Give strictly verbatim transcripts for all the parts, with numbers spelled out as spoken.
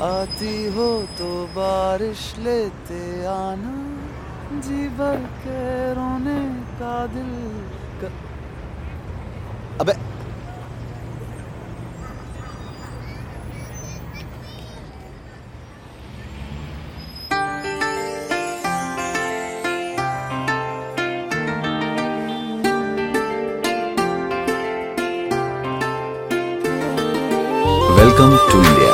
आती हो तो बारिश लेते आना, जी भर के रोने का दिल का... अबे वेलकम टू इंडिया।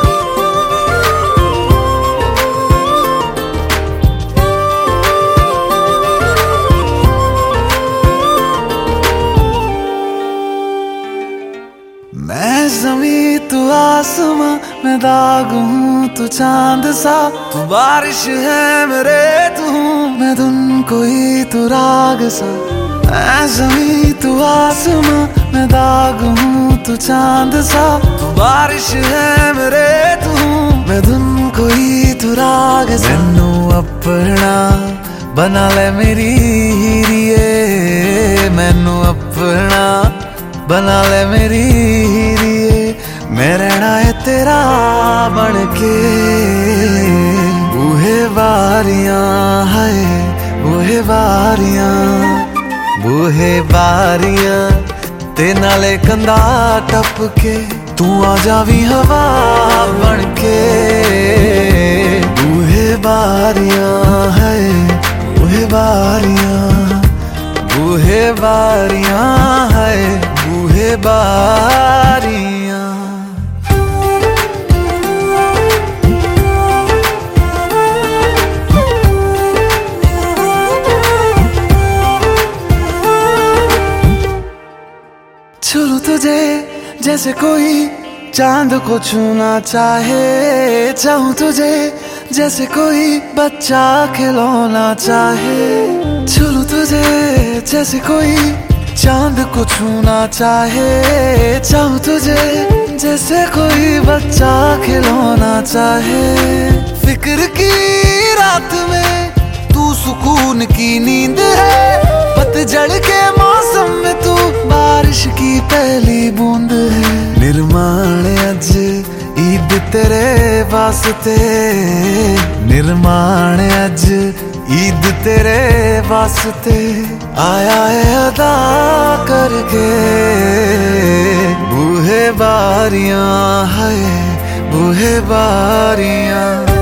मैं ज़मीं तू आसमां, मैं दाग हूँ तू चांद सा, तू बारिश है मेरे तू हूँ मैं धुन कोई तू राग सा। मैं ज़मीं तू आसमां, मैं दाग हूँ तू चांद सा, तू बारिश है मेरे तू हूँ मैं धुन कोई तू राग सा। मैनू अपना बना ले मेरी हीरिए, मैनू अपना बना ले मेरी हीरिए, मैं रहना है तेरा बन के। बूहे बारियां है बूहे बारियां, बूहे बारियां ते नाले कंधा टप के, तू आ जावी हवा बन के। बूहे बारियां है बूहे बारियां, बूहे बारियां है बूहे बारियां। छू तुझे जैसे कोई चांद को छूना चाहे, चाहूं तुझे जैसे कोई बच्चा खिलौना चाहे। छू तुझे जैसे कोई चांद को छूना चाहे, चाहूं तुझे जैसे कोई बच्चा खिलौना चाहे। फिक्र की रात में तू सुकून की नींद है, पतझड़ के मौसम में तू बारिश की पहली बूंद है। निर्माण अज ईद तेरे वास्ते, निर्माण अज ईद तेरे वास्ते, आया है अदा करके। बूहे बारियां है बूहे बारियां।